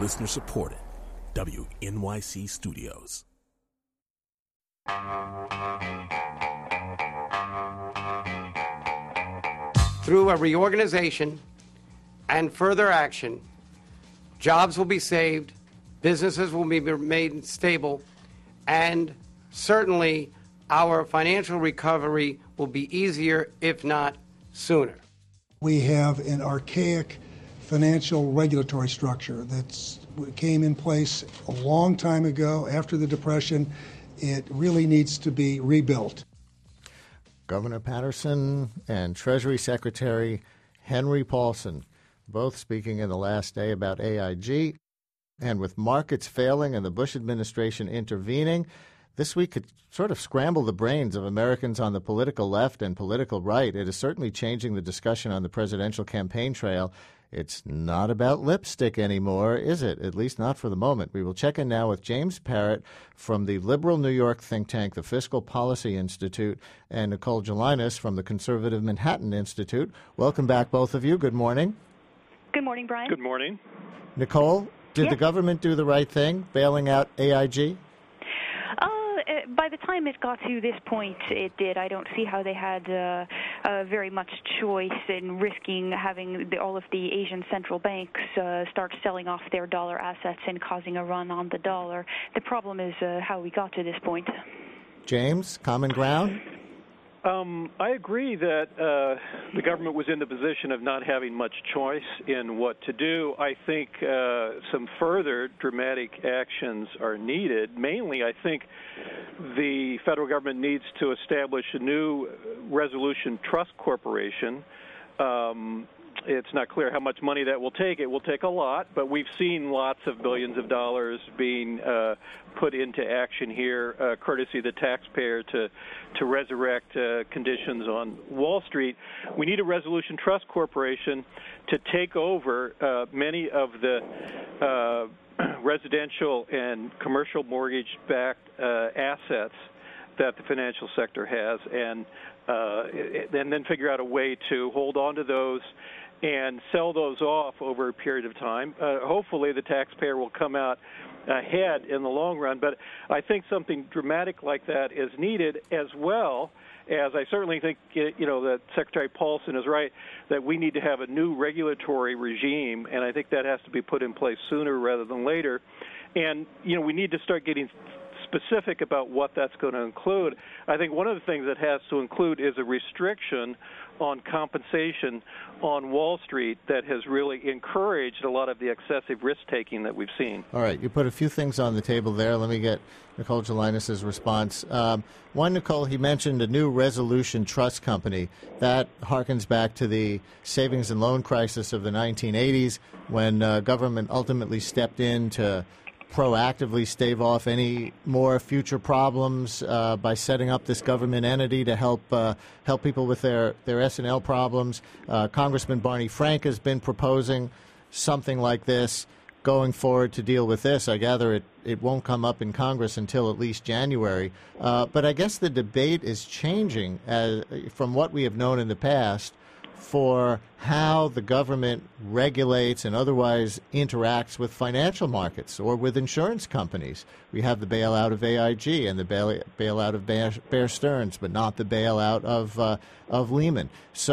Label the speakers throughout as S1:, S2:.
S1: Listener supported. WNYC Studios.
S2: Through a reorganization and further action, jobs will be saved, businesses will be made stable, and certainly our financial recovery will be easier, if not sooner.
S3: We have an archaic financial regulatory structure that came in place a long time ago after the Depression. It really needs to be rebuilt.
S4: Governor Patterson and Treasury Secretary Henry Paulson both speaking in the last day about AIG. And with markets failing and the Bush administration intervening, this week could sort of scramble the brains of Americans on the political left and political right. It is certainly changing the discussion on the presidential campaign trail. It's not about lipstick anymore, is it? At least not for the moment. We will check in now with James Parrott from the liberal New York think tank, the Fiscal Policy Institute, and Nicole Gelinas from the conservative Manhattan Institute. Welcome back, both of you. Good morning.
S5: Good morning, Brian.
S6: Good morning.
S4: Nicole, did the government do the right thing, bailing out AIG?
S5: By the time it got to this point, it did. I don't see how they had very much choice in risking having all of the Asian central banks start selling off their dollar assets and causing a run on the dollar. The problem is how we got to this point.
S4: James, common ground?
S6: I agree that the government was in the position of not having much choice in what to do. I think some further dramatic actions are needed. Mainly, I think the federal government needs to establish a new resolution trust corporation. It's not clear how much money that will take. It will take a lot, but we've seen lots of billions of dollars being put into action here, courtesy of the taxpayer to resurrect conditions on Wall Street. We need a resolution trust corporation to take over many of the residential and commercial mortgage-backed assets that the financial sector has, and then figure out a way to hold on to those and sell those off over a period of time. Hopefully the taxpayer will come out ahead in the long run, but I think something dramatic like that is needed, as well as I certainly think, that Secretary Paulson is right, that we need to have a new regulatory regime, and I think that has to be put in place sooner rather than later. And, we need to start getting specific about what that's going to include. I think one of the things that has to include is a restriction on compensation on Wall Street that has really encouraged a lot of the excessive risk-taking that we've seen.
S4: All right, you put a few things on the table there. Let me get Nicole Gelinas' response. One, Nicole, he mentioned a new resolution trust company. That harkens back to the savings and loan crisis of the 1980s when government ultimately stepped in to proactively stave off any more future problems by setting up this government entity to help people with their S&L problems. Congressman Barney Frank has been proposing something like this going forward to deal with this. I gather it won't come up in Congress until at least January. But I guess the debate is changing from what we have known in the past for how the government regulates and otherwise interacts with financial markets or with insurance companies. We have the bailout of AIG and the bailout of Bear Stearns, but not the bailout of Lehman.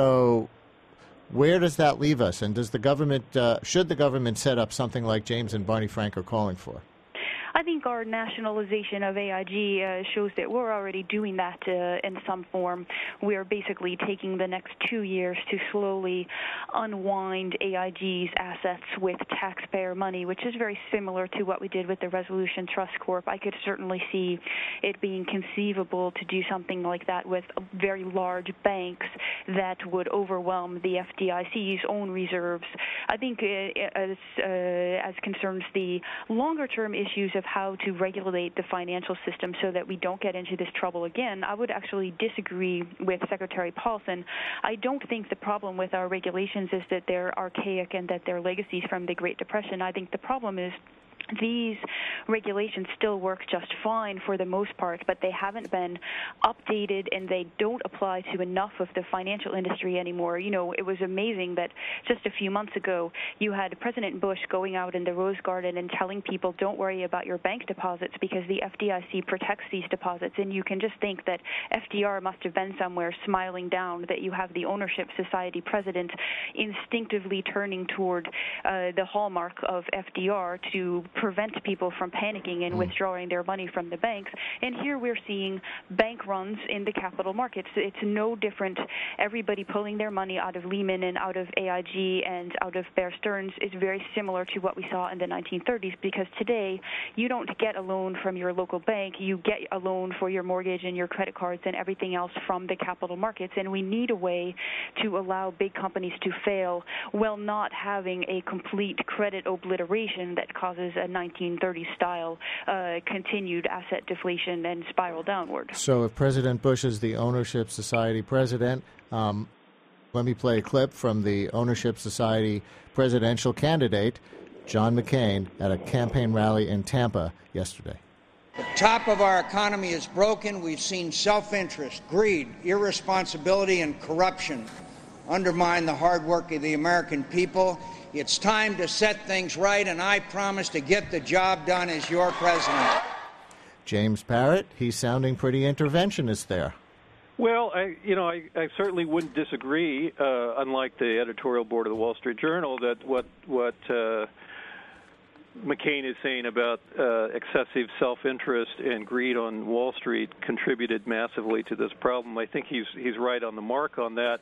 S4: So where does that leave us? And does the government, should the government set up something like James and Barney Frank are calling for?
S5: I think our nationalization of AIG shows that we're already doing that in some form. We're basically taking the next 2 years to slowly unwind AIG's assets with taxpayer money, which is very similar to what we did with the Resolution Trust Corp. I could certainly see it being conceivable to do something like that with very large banks that would overwhelm the FDIC's own reserves. I think as concerns the longer-term issues of how to regulate the financial system so that we don't get into this trouble again, I would actually disagree with Secretary Paulson. I don't think the problem with our regulations is that they're archaic and that they're legacies from the Great Depression. I think the problem is these regulations still work just fine for the most part, but they haven't been updated and they don't apply to enough of the financial industry anymore. You know, it was amazing that just a few months ago you had President Bush going out in the Rose Garden and telling people, don't worry about your bank deposits because the FDIC protects these deposits. And you can just think that FDR must have been somewhere smiling down that you have the ownership society president instinctively turning toward the hallmark of FDR to prevent people from panicking and withdrawing their money from the banks. And here we're seeing bank runs in the capital markets. It's no different. Everybody pulling their money out of Lehman and out of AIG and out of Bear Stearns is very similar to what we saw in the 1930s, because today you don't get a loan from your local bank. You get a loan for your mortgage and your credit cards and everything else from the capital markets. And we need a way to allow big companies to fail while not having a complete credit obliteration that causes a 1930s-style continued asset deflation and spiral downward.
S4: So if President Bush is the Ownership Society president, let me play a clip from the Ownership Society presidential candidate, John McCain, at a campaign rally in Tampa yesterday.
S7: The top of our economy is broken. We've seen self-interest, greed, irresponsibility, and corruption undermine the hard work of the American people. It's time to set things right, and I promise to get the job done as your president.
S4: James Parrott, he's sounding pretty interventionist there.
S6: Well, I certainly wouldn't disagree, unlike the editorial board of the Wall Street Journal, that what McCain is saying about excessive self-interest and greed on Wall Street contributed massively to this problem. I think he's right on the mark on that.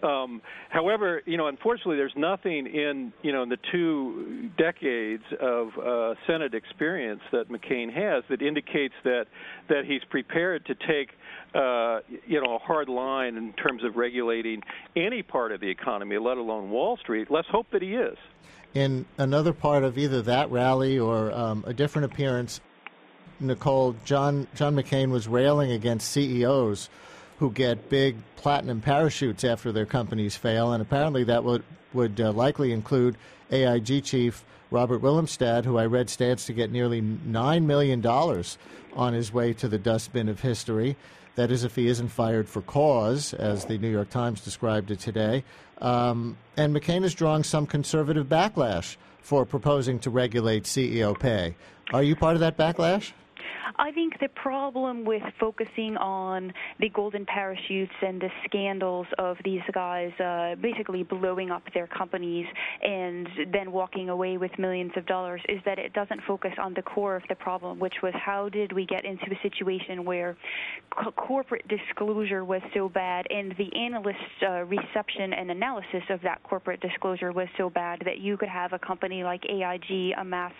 S6: However, unfortunately, there's nothing in the 2 decades of Senate experience that McCain has that indicates that he's prepared to take a hard line in terms of regulating any part of the economy, let alone Wall Street. Let's hope that he is.
S4: In another part of either that rally or a different appearance, Nicole, John McCain was railing against CEOs who get big platinum parachutes after their companies fail, and apparently that would likely include AIG chief Robert Willemstad, who I read stands to get nearly $9 million on his way to the dustbin of history. That is, if he isn't fired for cause, as the New York Times described it today. And McCain is drawing some conservative backlash for proposing to regulate CEO pay. Are you part of that backlash?
S5: I think the problem with focusing on the golden parachutes and the scandals of these guys basically blowing up their companies and then walking away with millions of dollars is that it doesn't focus on the core of the problem, which was how did we get into a situation where corporate disclosure was so bad and the analysts' reception and analysis of that corporate disclosure was so bad that you could have a company like AIG amass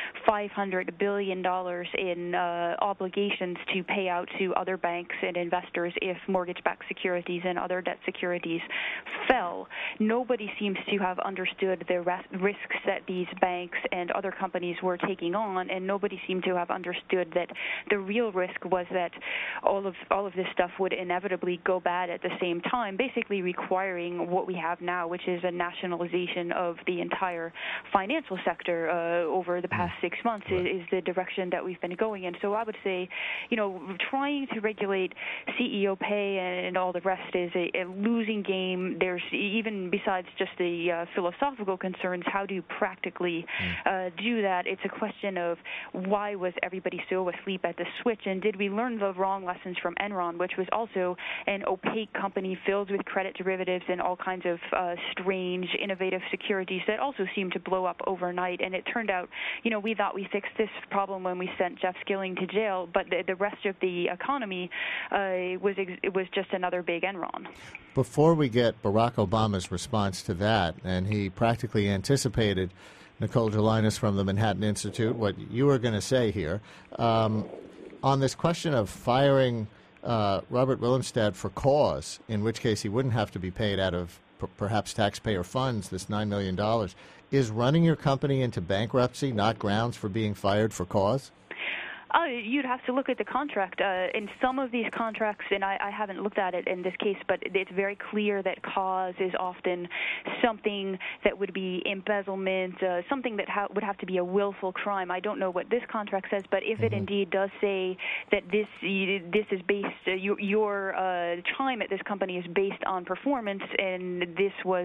S5: $500 billion in obligations to pay out to other banks and investors if mortgage-backed securities and other debt securities fell. Nobody seems to have understood the risks that these banks and other companies were taking on, and nobody seemed to have understood that the real risk was that all of this stuff would inevitably go bad at the same time, basically requiring what we have now, which is a nationalization of the entire financial sector over the past 6 months is the direction that we've been going in. So I would say, trying to regulate CEO pay and all the rest is a losing game. There's, even besides just the philosophical concerns, how do you practically do that? It's a question of why was everybody so asleep at the switch, and did we learn the wrong lessons from Enron, which was also an opaque company filled with credit derivatives and all kinds of strange, innovative securities that also seemed to blow up overnight. And it turned out, we thought we fixed this problem when we sent Jeff Skilling to jail, but the rest of the economy was just another big Enron.
S4: Before we get Barack Obama's response to that, and he practically anticipated, Nicole Gelinas from the Manhattan Institute, what you were going to say here, on this question of firing Robert Willemstad for cause, in which case he wouldn't have to be paid out of perhaps taxpayer funds, this $9 million, is running your company into bankruptcy not grounds for being fired for cause?
S5: You'd have to look at the contract. In some of these contracts, and I haven't looked at it in this case, but it's very clear that cause is often something that would be embezzlement, something that would have to be a willful crime. I don't know what this contract says, but if it indeed does say that this is based, your time at this company is based on performance, and this was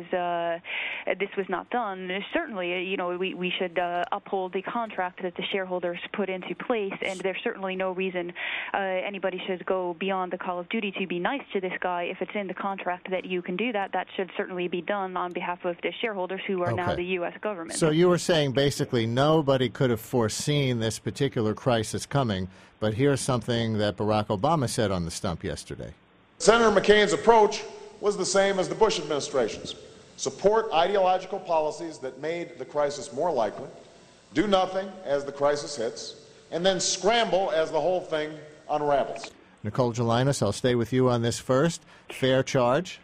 S5: not done, certainly, we should uphold the contract that the shareholders put into place, and there's certainly no reason anybody should go beyond the call of duty to be nice to this guy. If it's in the contract that you can do that, that should certainly be done on behalf of the shareholders who are now the U.S. government.
S4: So you were saying basically nobody could have foreseen this particular crisis coming, but here's something that Barack Obama said on the stump yesterday.
S8: Senator McCain's approach was the same as the Bush administration's. Support ideological policies that made the crisis more likely, do nothing as the crisis hits, and then scramble as the whole thing unravels.
S4: Nicole Gelinas, I'll stay with you on this first. Fair charge?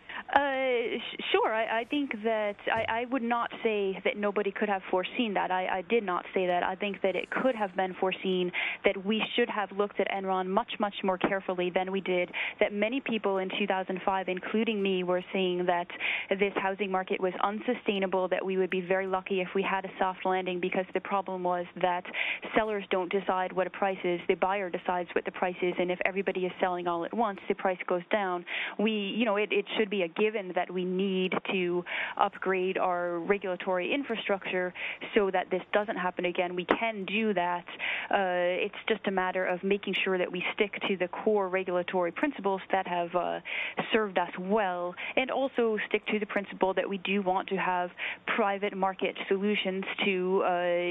S5: Sure. I think that I would not say that nobody could have foreseen that. I did not say that. I think that it could have been foreseen, that we should have looked at Enron much, much more carefully than we did, that many people in 2005, including me, were saying that this housing market was unsustainable, that we would be very lucky if we had a soft landing, because the problem was that sellers don't decide what a price is. The buyer decides what the price is, and if everybody is selling all at once, the price goes down. It should be a given that we need to upgrade our regulatory infrastructure so that this doesn't happen again. We can do that. It's just a matter of making sure that we stick to the core regulatory principles that have served us well, and also stick to the principle that we do want to have private market solutions to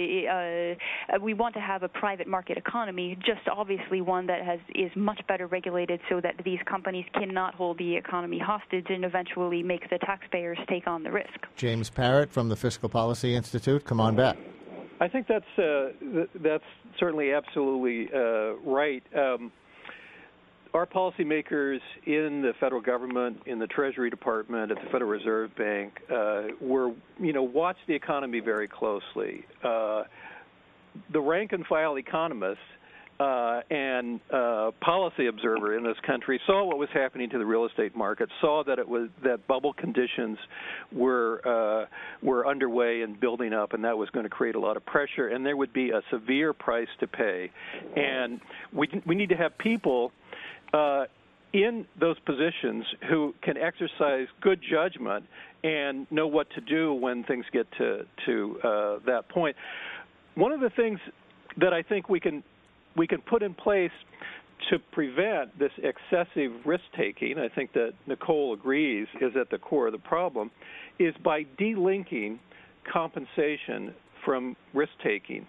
S5: we want to have a private market economy, just obviously one that is much better regulated so that these companies cannot hold the economy hostage and eventually make the taxpayers take on the risk.
S4: James Parrott from the Fiscal Policy Institute, come on back.
S6: I think that's certainly absolutely right. Our policymakers in the federal government, in the Treasury Department, at the Federal Reserve Bank, watch the economy very closely. The rank and file economists and policy observer in this country saw what was happening to the real estate market, saw that bubble conditions were underway and building up, and that was going to create a lot of pressure, and there would be a severe price to pay. And we need to have people in those positions who can exercise good judgment and know what to do when things get to that point. One of the things that I think we can put in place to prevent this excessive risk-taking, I think that Nicole agrees is at the core of the problem, is by delinking compensation from risk-taking.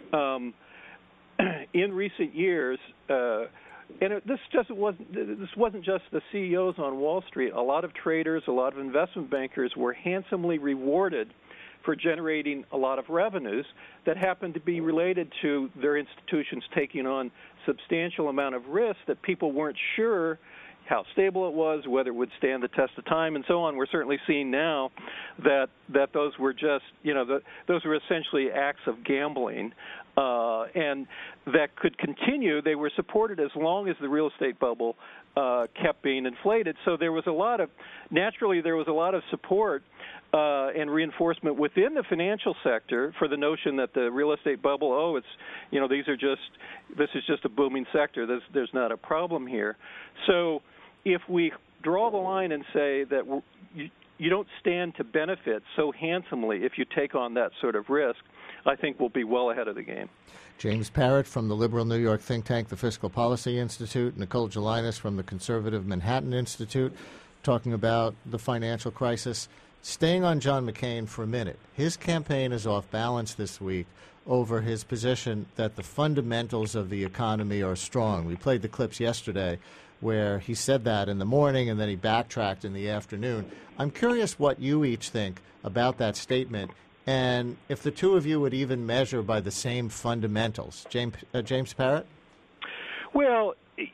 S6: In recent years, this wasn't just the CEOs on Wall Street. A lot of traders, a lot of investment bankers were handsomely rewarded for generating a lot of revenues that happened to be related to their institutions taking on substantial amount of risk that people weren't sure how stable it was, whether it would stand the test of time, and so on. We're certainly seeing now that those were just, those were essentially acts of gambling, and that could continue. They were supported as long as the real estate bubble kept being inflated. So there was a lot of support and reinforcement within the financial sector for the notion that the real estate bubble, this is just a booming sector. There's not a problem here. So if we draw the line and say that you don't stand to benefit so handsomely if you take on that sort of risk, I think we'll be well ahead of the game.
S4: James Parrott from the liberal New York think tank, the Fiscal Policy Institute, Nicole Gelinas from the conservative Manhattan Institute, talking about the financial crisis. Staying on John McCain for a minute, his campaign is off balance this week over his position that the fundamentals of the economy are strong. We played the clips yesterday where he said that in the morning and then he backtracked in the afternoon. I'm curious what you each think about that statement and if the two of you would even measure by the same fundamentals. James Parrott?
S6: Well,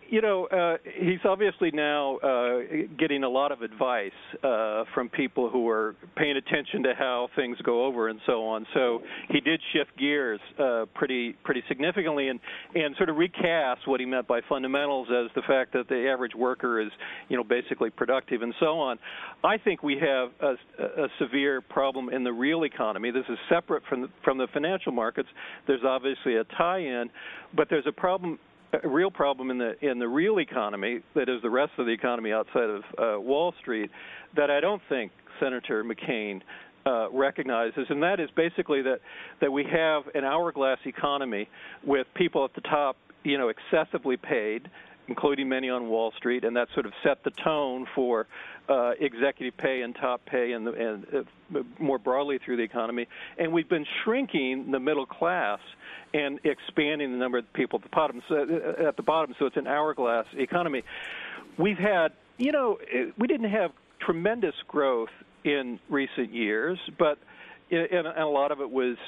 S6: He's obviously now getting a lot of advice from people who are paying attention to how things go over and so on. So he did shift gears pretty significantly and sort of recast what he meant by fundamentals as the fact that the average worker is, basically productive and so on. I think we have a severe problem in the real economy. This is separate from the financial markets. There's obviously a tie-in, but there's a real problem in the real economy, that is the rest of the economy outside of Wall Street, that I don't think Senator McCain recognizes, and that is basically that we have an hourglass economy with people at the top, excessively paid, including many on Wall Street, and that sort of set the tone for executive pay and top pay and more broadly through the economy. And we've been shrinking the middle class and expanding the number of people at the bottom. So it's an hourglass economy. We've had, we didn't have tremendous growth in recent years, but and a lot of it was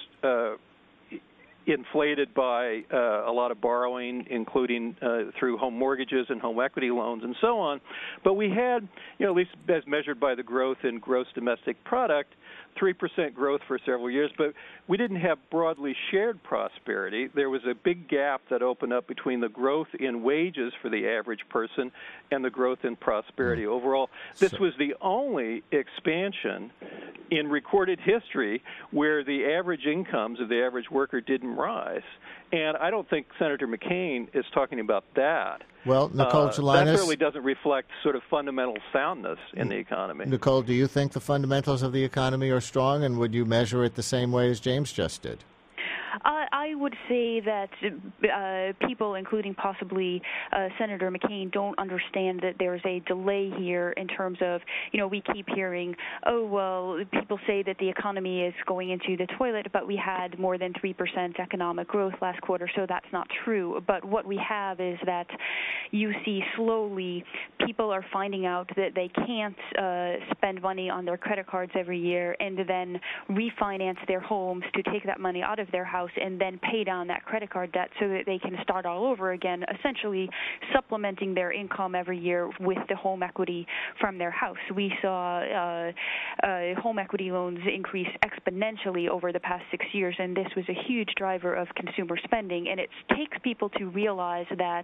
S6: inflated by a lot of borrowing, including through home mortgages and home equity loans and so on. But we had, at least as measured by the growth in gross domestic product, 3% growth for several years, but we didn't have broadly shared prosperity. There was a big gap that opened up between the growth in wages for the average person and the growth in prosperity overall. This was the only expansion in recorded history where the average incomes of the average worker didn't rise. And I don't think Senator McCain is talking about that.
S4: Well, Nicole Gelinas,
S6: that really doesn't reflect sort of fundamental soundness in the economy.
S4: Nicole, do you think the fundamentals of the economy are strong, and would you measure it the same way as James just did?
S5: I would say that people, including possibly Senator McCain, don't understand that there's a delay here in terms of, we keep hearing, people say that the economy is going into the toilet, but we had more than 3% economic growth last quarter, so that's not true. But what we have is that you see slowly people are finding out that they can't spend money on their credit cards every year and then refinance their homes to take that money out of their house and then pay down that credit card debt so that they can start all over again, essentially supplementing their income every year with the home equity from their house. We saw home equity loans increase exponentially over the past 6 years, and this was a huge driver of consumer spending. And it takes people to realize that,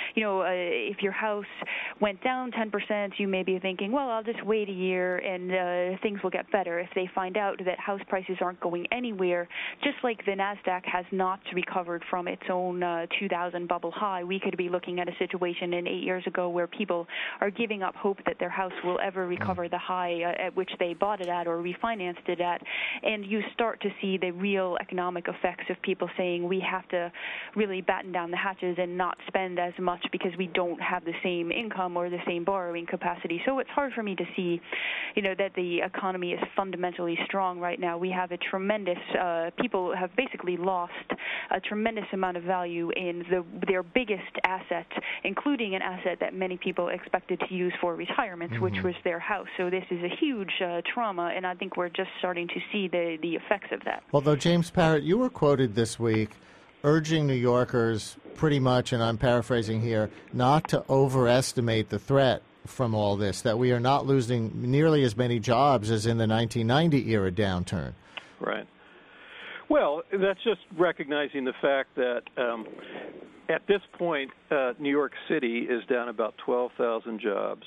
S5: if your house went down 10%, you may be thinking, well, I'll just wait a year and things will get better. If they find out that house prices aren't going anywhere, just like the NASDAQ has not recovered from its own 2000 bubble high, we could be looking at a situation 8 years ago where people are giving up hope that their house will ever recover the high at which they bought it at or refinanced it at. And you start to see the real economic effects of people saying we have to really batten down the hatches and not spend as much because we don't have the same income or the same borrowing capacity. So it's hard for me to see, that the economy is fundamentally strong right now. We have a tremendous, people have basically lost a tremendous amount of value in their biggest asset, including an asset that many people expected to use for retirement, which was their house. So this is a huge trauma, and I think we're just starting to see the effects of that.
S4: Although, James Parrott, you were quoted this week urging New Yorkers pretty much, and I'm paraphrasing here, not to overestimate the threat from all this, that we are not losing nearly as many jobs as in the 1990 era downturn.
S6: Right. Well, that's just recognizing the fact that at this point, New York City is down about 12,000 jobs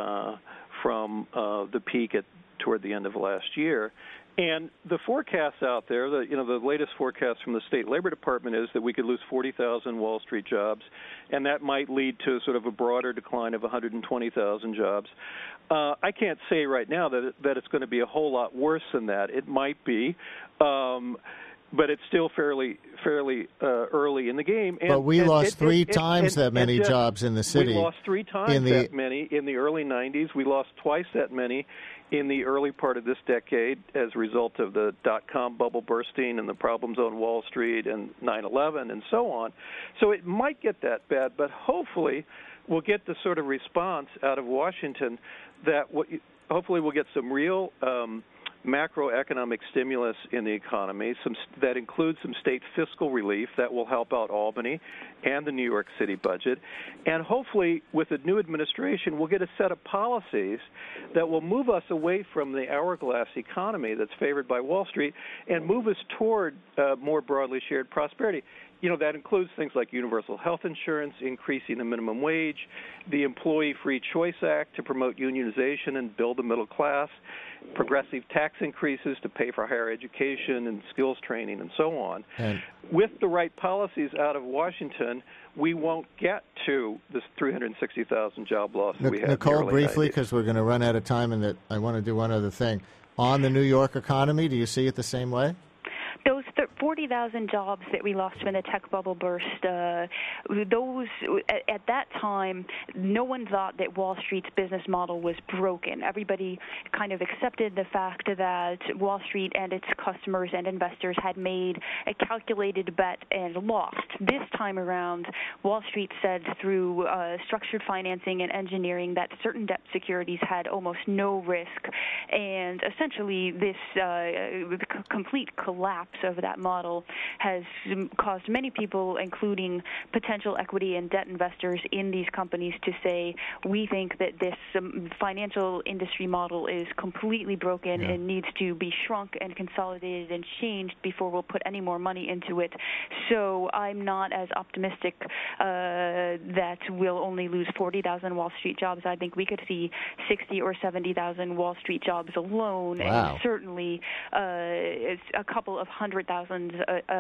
S6: from the peak toward the end of last year. And the forecasts out there, the latest forecast from the State Labor Department is that we could lose 40,000 Wall Street jobs, and that might lead to sort of a broader decline of 120,000 jobs. I can't say right now that it's going to be a whole lot worse than that. It might be. But it's still fairly early in the game. And,
S4: but we lost three times that many jobs in the city.
S6: We lost 3 times that many in the early 90s. We lost twice that many in the early part of this decade as a result of the dot-com bubble bursting and the problems on Wall Street and 9/11 and so on. So it might get that bad, but hopefully we'll get the sort of response out of Washington that hopefully we'll get some real macroeconomic stimulus in the economy, that includes some state fiscal relief that will help out Albany and the New York City budget. And hopefully, with the new administration, we'll get a set of policies that will move us away from the hourglass economy that's favored by Wall Street and move us toward more broadly shared prosperity. That includes things like universal health insurance, increasing the minimum wage, the Employee Free Choice Act to promote unionization and build the middle class, progressive tax increases to pay for higher education and skills training and so on. And with the right policies out of Washington, we won't get to this 360,000 job loss that we had.
S4: Nicole, briefly, because we're going to run out of time, and that I want to do one other thing. On the New York economy, do you see it the same way?
S5: Those 40,000 jobs that we lost when the tech bubble burst, those at that time, no one thought that Wall Street's business model was broken. Everybody kind of accepted the fact that Wall Street and its customers and investors had made a calculated bet and lost. This time around, Wall Street said through structured financing and engineering that certain debt securities had almost no risk, and essentially this complete collapse of that model has caused many people, including potential equity and debt investors in these companies, to say, we think that this financial industry model is completely broken and needs to be shrunk and consolidated and changed before we'll put any more money into it. So I'm not as optimistic that we'll only lose 40,000 Wall Street jobs. I think we could see 60 or 70,000 Wall Street jobs alone,
S4: wow.
S5: And certainly it's a couple of 100,000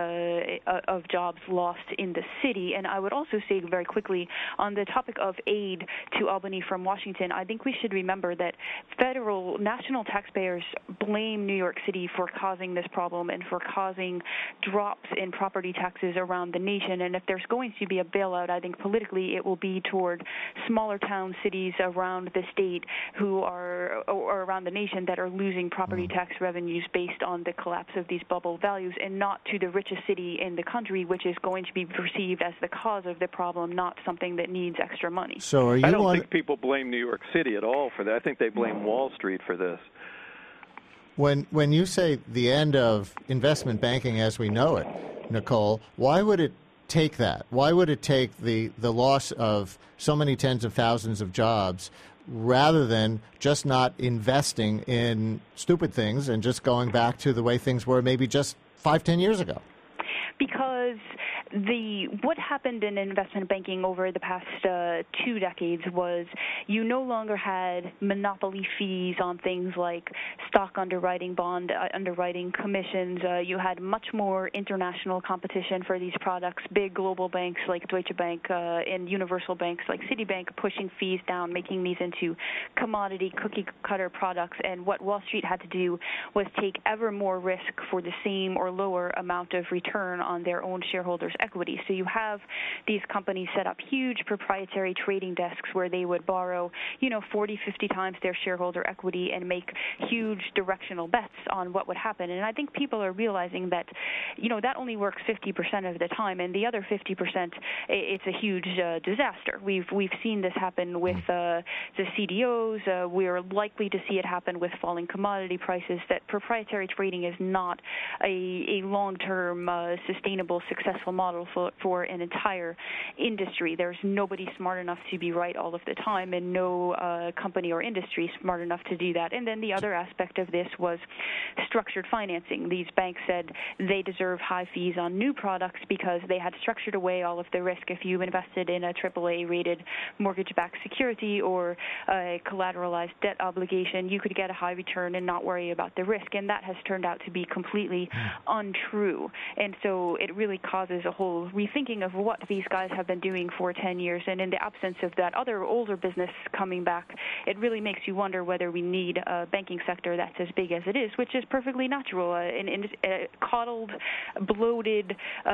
S5: of jobs lost in the city. And I would also say very quickly on the topic of aid to Albany from Washington, I think we should remember that national taxpayers blame New York City for causing this problem and for causing drops in property taxes around the nation. And if there's going to be a bailout, I think politically it will be toward smaller town cities around the state or around the nation that are losing property tax revenues based on the collapse of these bubble values, and not to the richest city in the country, which is going to be perceived as the cause of the problem, not something that needs extra money.
S4: So I
S6: don't think people blame New York City at all for that. I think they blame Wall Street for this.
S4: When you say the end of investment banking as we know it, Nicole, why would it take that? Why would it take the loss of so many tens of thousands of jobs rather than just not investing in stupid things and just going back to the way things were maybe just 5-10 years ago?
S5: Because what happened in investment banking over the past 2 decades was you no longer had monopoly fees on things like stock underwriting, bond underwriting, commissions. You had much more international competition for these products, big global banks like Deutsche Bank and universal banks like Citibank pushing fees down, making these into commodity cookie-cutter products. And what Wall Street had to do was take ever more risk for the same or lower amount of return on their own shareholders' equity. So you have these companies set up huge proprietary trading desks where they would borrow, 40, 50 times their shareholder equity and make huge directional bets on what would happen. And I think people are realizing that, that only works 50% of the time, and the other 50%, it's a huge disaster. We've seen this happen with the CDOs. We're likely to see it happen with falling commodity prices, that proprietary trading is not a long-term sustainable, successful model for an entire industry. There's nobody smart enough to be right all of the time, and no company or industry smart enough to do that. And then the other aspect of this was structured financing. These banks said they deserve high fees on new products because they had structured away all of the risk. If you invested in a AAA-rated mortgage-backed security or a collateralized debt obligation, you could get a high return and not worry about the risk. And that has turned out to be completely untrue. And so it really causes a whole rethinking of what these guys have been doing for 10 years. And in the absence of that other older business coming back, it really makes you wonder whether we need a banking sector that's as big as it is, which is perfectly natural. A coddled, bloated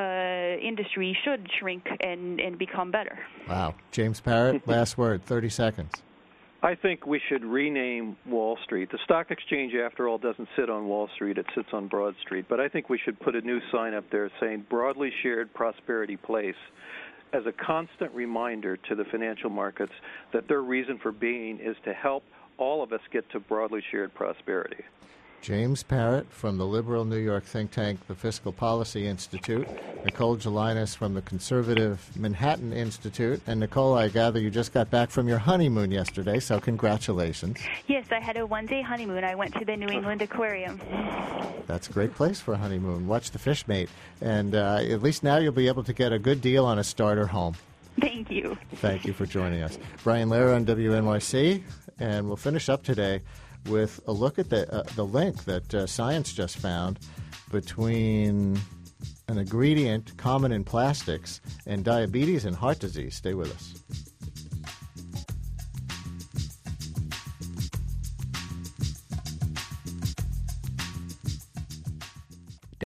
S5: industry should shrink and become better.
S4: Wow. James Parrott, last word, 30 seconds.
S6: I think we should rename Wall Street. The stock exchange, after all, doesn't sit on Wall Street. It sits on Broad Street. But I think we should put a new sign up there saying Broadly Shared Prosperity Place as a constant reminder to the financial markets that their reason for being is to help all of us get to broadly shared prosperity.
S4: James Parrott from the liberal New York think tank, the Fiscal Policy Institute, Nicole Gelinas from the conservative Manhattan Institute. And Nicole, I gather you just got back from your honeymoon yesterday, so congratulations.
S5: Yes, I had a one-day honeymoon. I went to the New England Aquarium.
S4: That's a great place for a honeymoon. Watch the fish mate. And at least now you'll be able to get a good deal on a starter home.
S5: Thank you.
S4: Thank you for joining us. Brian Lehrer on WNYC, and we'll finish up today with a look at the link that science just found between an ingredient common in plastics and diabetes and heart disease. Stay with us.